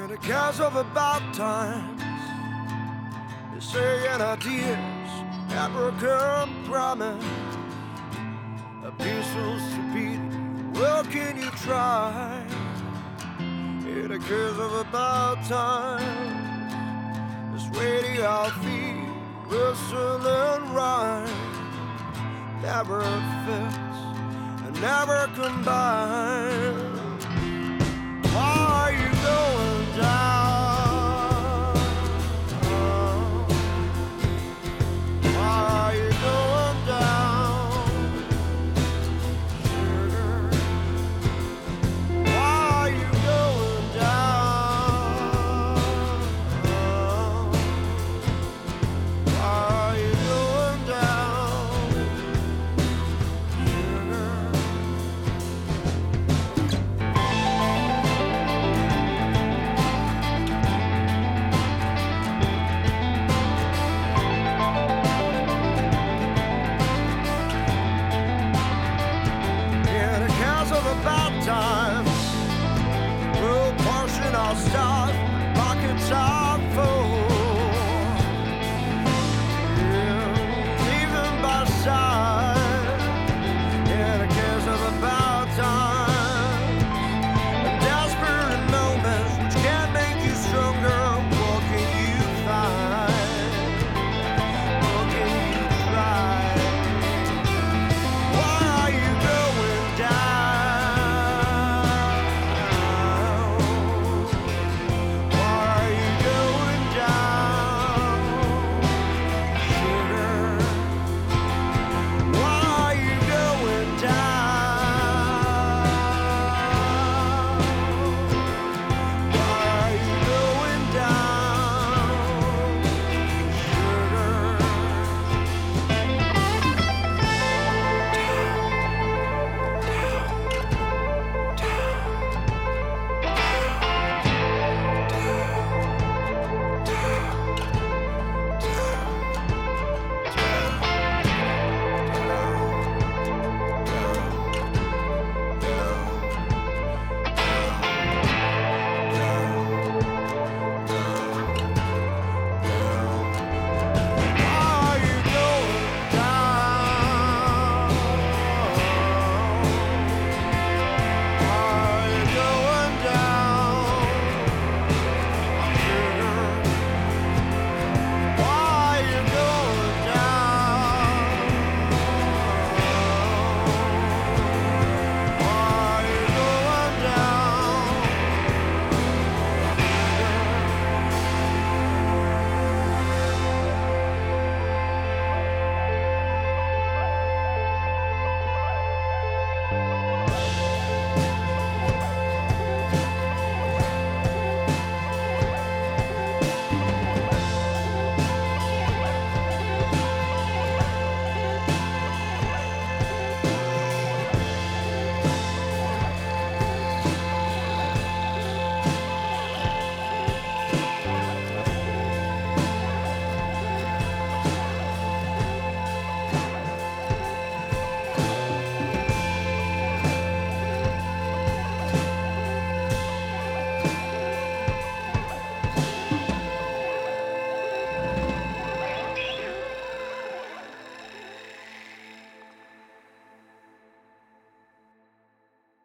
Because of about times, they're saying ideas never come promise. A peaceful stupidity, well, can you try? It occurs of about time, this radio feed, whistle and rhyme never fits and never combine. Why are you going down? Why are you going down, sugar? Why are you going down? Why are you going down, sugar? About times, we'll portion our stuff, pockets are